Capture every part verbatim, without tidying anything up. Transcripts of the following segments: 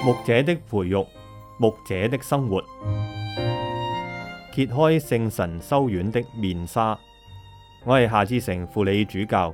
牧者的培育，牧者的生活，揭開聖神修院的面紗。我係夏志誠輔理主教。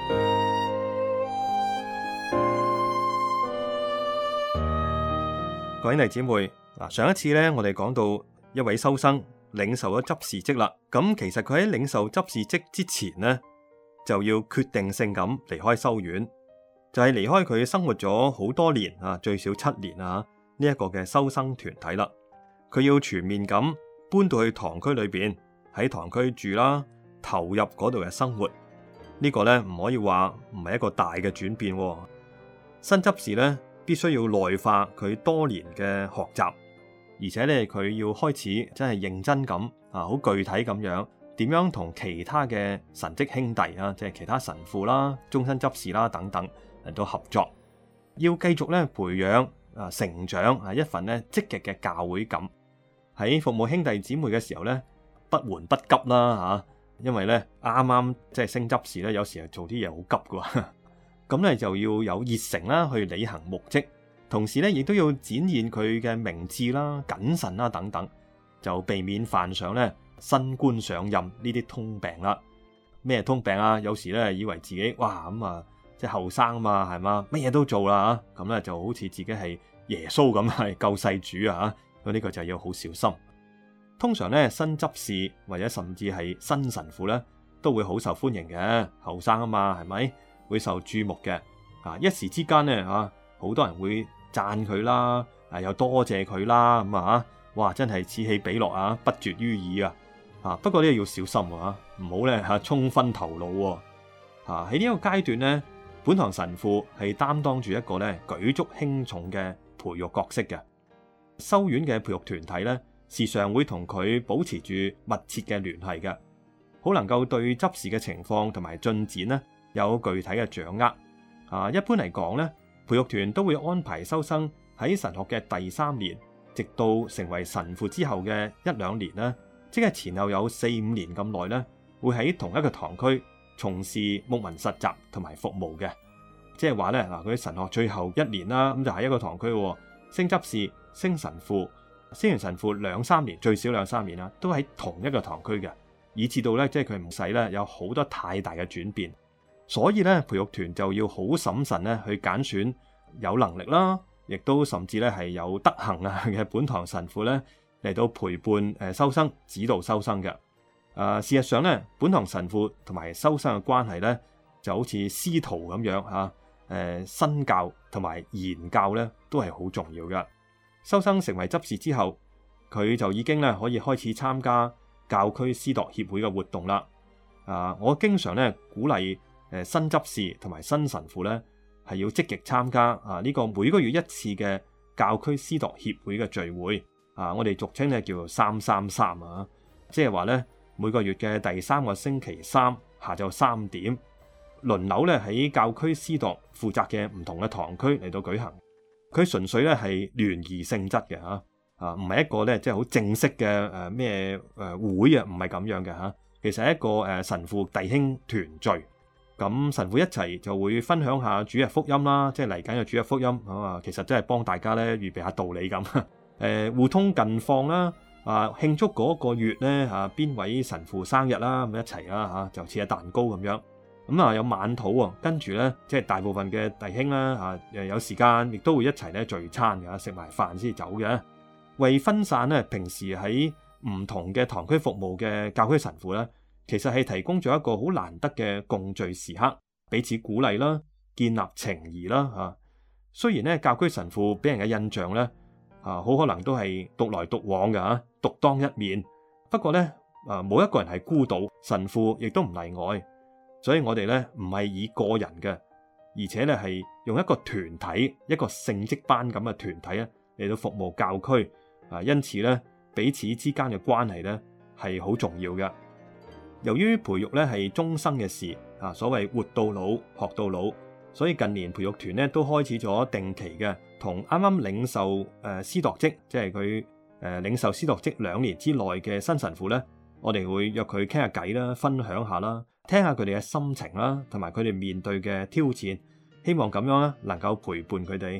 各位弟兄姊妹，嗱，上一次咧，我哋講到一位修生領受咗執事職啦。咁其實佢喺領受執事職之前呢，就要決定性咁離開修院，就係離開佢生活咗好多年啊，最少七年啊呢一個嘅修生團體啦。佢要全面咁搬到去堂區裏邊，喺堂區住啦，投入嗰度嘅生活。呢個呢，唔可以話唔係一個大嘅轉變。新執事呢，必須要內化佢多年嘅學習，而且咧佢要開始真係認真咁啊，好具體咁樣點樣同其他嘅神職兄弟啊，即係其他神父啦、終身執事啦等等嚟到合作，要繼續咧培養啊成長啊一份咧積極嘅教會感。喺服務兄弟姊妹嘅時候咧，不緩不急啦嚇，因為咧啱啱即係升執事咧，有時係做啲嘢好急㗎。咁咧就要有熱誠啦，去履行牧職，同時咧亦都要展現佢嘅明智啦、謹慎啦等等，就避免犯上咧新官上任呢啲通病啦。咩通病啊？有時咧以為自己哇咁啊，即係後生啊嘛，係嘛，乜嘢都做啦嚇，咁咧就好似自己係耶穌咁，係救世主啊嚇，咁呢個就要好小心。通常咧新執事或者甚至係新神父咧，都會好受歡迎嘅，後生啊嘛，係咪？會受注目嘅，啊一時之間咧啊，好多人會讚佢啦，啊又多謝佢啦，咁啊吓，哇真係此起彼落啊，不絕於耳啊，啊不過呢要小心啊，唔好咧吓衝昏頭腦，啊喺呢個階段咧，本堂神父係擔當住一個咧舉足輕重嘅培育角色嘅，修院嘅培育團體咧，時常會同佢保持住密切嘅聯繫嘅，好能夠對執事嘅情況同埋進展咧，有具體嘅掌握啊！一般嚟講咧，培育團都會安排修生喺神學嘅第三年，直到成為神父之後嘅一兩年咧，即係前後有四五年咁耐咧，會喺同一個堂區從事牧民實習同埋服務嘅。即係話咧嗱，佢神學最後一年啦，咁就喺一個堂區喎，升執事、升神父、升完神父兩三年，最少兩三年啦，都喺同一個堂區嘅，以至到咧即係佢唔使咧有好多太大嘅轉變。所以咧，培育團就要好審慎咧去揀選有能力啦，亦都甚至咧係有德行啊嘅本堂神父咧嚟到陪伴誒修生、指導修生嘅。誒、呃，事實上咧，本堂神父同埋修生嘅關係咧就好似師徒咁樣嚇。誒、呃，身教同埋言教咧都係好重要嘅。修生成為執事之後，佢就已經咧可以開始參加教區司鐸協會嘅活動啦。啊、呃，我經常咧鼓勵。誒新執事同埋新神父咧，係要積極參加啊！呢個每個月一次嘅教區司鐸協會嘅聚會啊，我哋俗稱咧叫做三三三啊，即係話咧每個月嘅第三個星期三下晝三點，輪流咧喺教區司鐸負責嘅唔同嘅堂區嚟到舉行。佢純粹咧係聯誼性質嘅嚇啊，唔係一個咧即係好正式嘅誒咩誒會啊，唔係咁樣嘅嚇。其實係一個誒神父弟兄團聚。咁神父一齊就會分享下主日福音啦，即係嚟緊嘅主日福音啊，其實真係幫大家咧預備下道理咁，誒、呃、互通近況啦，啊慶祝嗰個月咧嚇邊位神父生日啦，咁一齊啦嚇，就切下蛋糕咁樣，咁啊有晚禱啊，跟住咧即係大部分嘅弟兄啦嚇，誒有時間亦都會一齊咧聚餐嘅，食埋飯先走嘅，為分散咧平時喺唔同嘅堂區服務嘅教區神父咧。其實係提供咗一個好難得嘅共聚時刻，彼此鼓勵啦，建立情誼啦嚇。雖然咧教區神父俾人嘅印象咧啊，好可能都係獨來獨往嘅嚇，獨當一面。不過咧啊，冇一個人係孤島，神父亦都唔例外。所以我哋咧唔係以個人嘅，而且咧係用一個團體、一個聖職班咁嘅團體咧嚟到服務教區啊。因此咧，彼此之間嘅關係咧係好重要嘅。由於培育咧係終生嘅事啊，所謂活到老學到老，所以近年培育團咧都開始咗定期嘅同啱啱領受誒司鐸職，即係佢誒領受司鐸職兩年之內嘅新神父咧，我哋會約佢傾下偈啦，分享下啦，聽下佢哋嘅心情啦，同埋佢哋面對嘅挑戰，希望咁樣咧能夠陪伴佢哋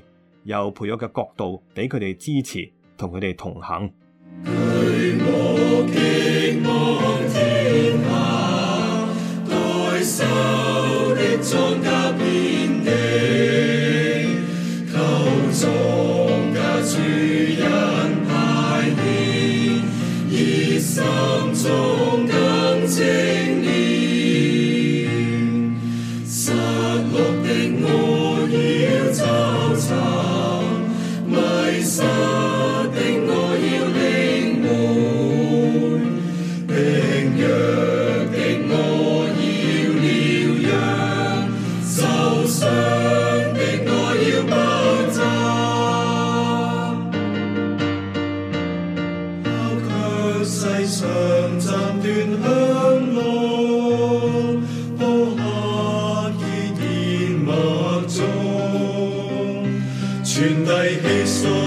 有培育嘅角度俾佢哋支持，同佢哋同行。 舉目極望天下，代收的莊稼遍地，求莊稼主人派遣，熱心中更精煉，失落的我要找尋，迷失的我要領會，病弱的我要療養，受傷的我要包紮，拋卻世上暫斷香浪，播下結言默中，傳遞氣數。